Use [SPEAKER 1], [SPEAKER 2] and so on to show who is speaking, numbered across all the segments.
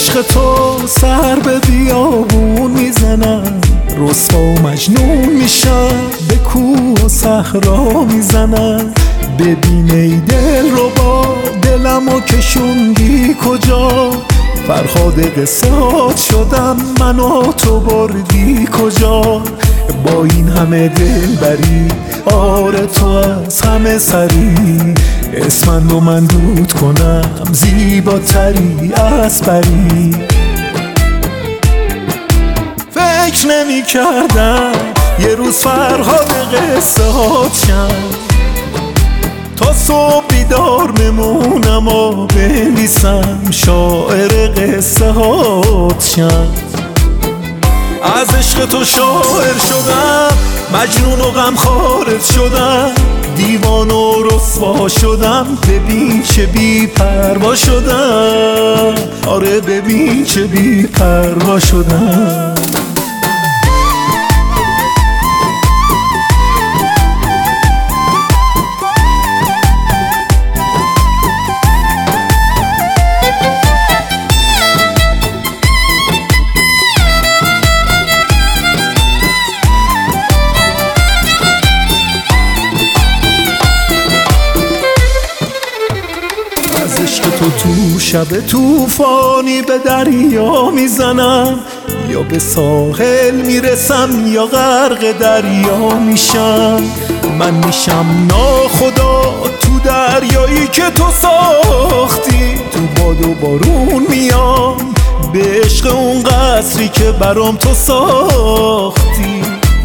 [SPEAKER 1] عشق تو سر به بیابون میزنم، رسوا و مجنون میشم، به کوه و صحرا میزنم. ببین ای دل رو با دلمو کشوندی کجا، فرهاد قصات شدم من و تو بردی کجا. با این همه دل بری، آره تو از همه سری، اسمن رو من دود کنم زیباتری از پری. فکر نمی کردم یه روز فرهاد قصه هات شم، تا صبح بیدار بمونم و بنویسم شاعر قصه هات شم. از عشق تو شاعر شدم، مجنون و غمخوارت شدم، دیوان و رسوا شدم. ببین چه بی پروا شدم، آره ببین چه بی پروا شدم. عشق تو شب توفانی به دریا میزنم، یا به ساحل میرسم یا غرق دریا میشم. من میشم ناخدا تو دریایی که تو ساختی، تو باد و بارون میام به عشق اون قصری که برام تو ساختی.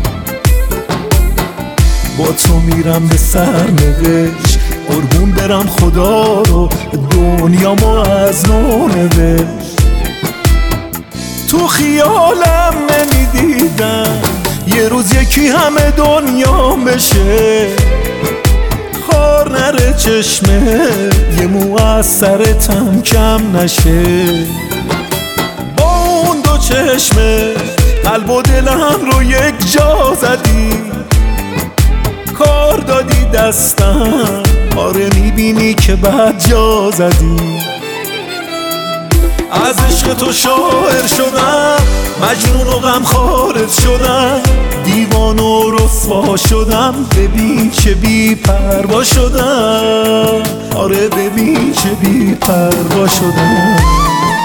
[SPEAKER 1] با تو میرم به سرنوشت، قربون برم خدا رو، دنیامو از نو نوشت. تو خیالم نمیدیدم یه روز یکی همه دنیا بشه، خار نره چشمه یه مو از سرتم کم نشه. با اون دو چشمه قلب و دلم رو یک جا زدی، کار دادی دستم، آره میبینی که بد جا زدی. از عشق تو شاعر شدم، مجنون و غمخوارت شدم، دیوان و رسوا شدم. ببین چه بی پروا شدم، آره ببین چه بی پروا شدم.